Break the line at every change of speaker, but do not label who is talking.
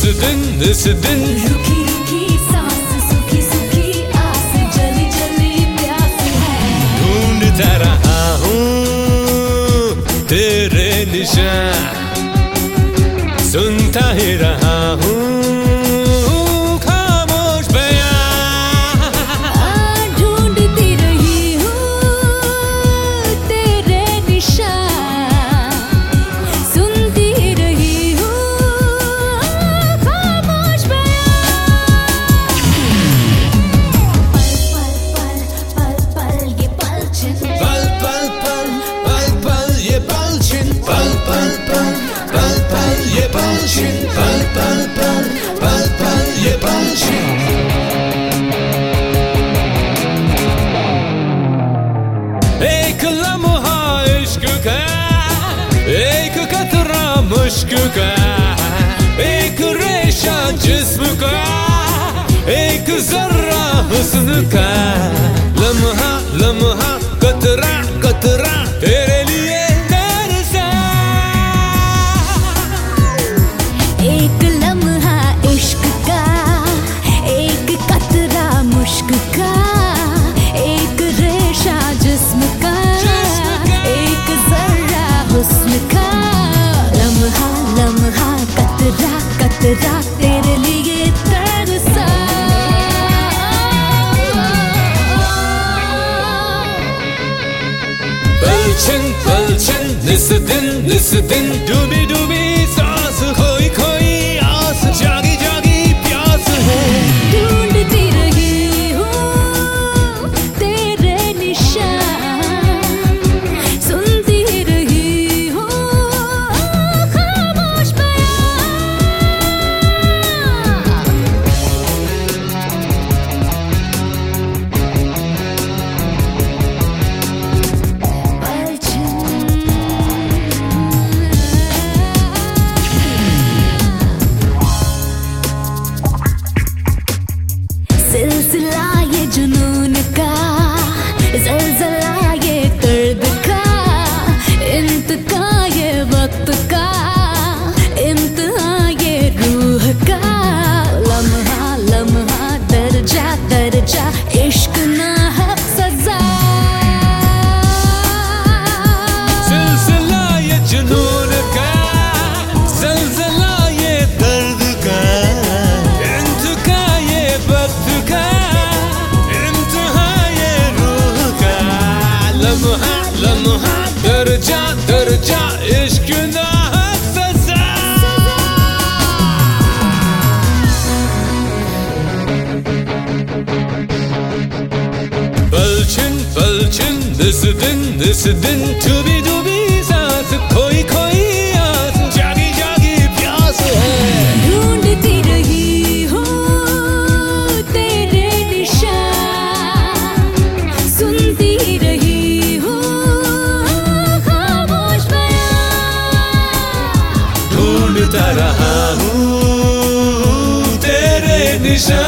इस दिन
रुकी रुकी सांस सुखी सुखी आस जली जली प्यास है।
ढूंढता रहा हूँ तेरे निशान, सुनता ही रहा हूँ खामोश बयान।
ढूंढती रही हूँ तेरे निशान, सुनती रही हूँ खामोश बयान। पल पल पल पल ये पलछिन,
पल पल पल पल पल ये पलछिन, पल पल पल पल पल ये पलछिन, पल पल पल पल पल ये पलछिन। एक लम्हा इश्क का, एक कतरा मुश्क का, एक रेशा जिस्म का, एक जर्रा हुस्न का। लम्हा लम्हा कतरा कतरा तेरे लिए तरसा।
एक लम्हा इश्क का, एक कतरा मुश्क का, एक रेशा जिस्म का, एक जर्रा हुस्न का। लम्हा लम्हा कतरा कतरा तेरे लिए तरसा।
पलछिन पलछिन निस दिन डूबी डूबी सांस, खोई खोई आस, जागी जागी प्यास है।
ढूंढती रही हूँ तेरे निशान, सुनती रही हूँ खामोश बयान। सिलसिला ये जुनून का, ज़लज़ला ये दर्द का, इंतका ये वक्त का, इम्तिहान ये रूह का। लम्हा लम्हा दर्जा दर्जा इश्क ना है सजा।
सिलसिला ये जुनून का, ज़लज़ला ये दर्द का, इंतका ये वक्त का, इम्तिहान ये रूह का। लम्हा लम्हा दर्जा दर्जा इश्क ना है सजा। पलछिन पलछिन निस दिन डूबी डूबी सांस, खोई खोई आस, जागी जागी प्यास है।
ढूंढती रही हूँ तेरे निशान, सुनती रही हूँ खामोश बयान।
ढूंढता रहा हूँ तेरे निशान,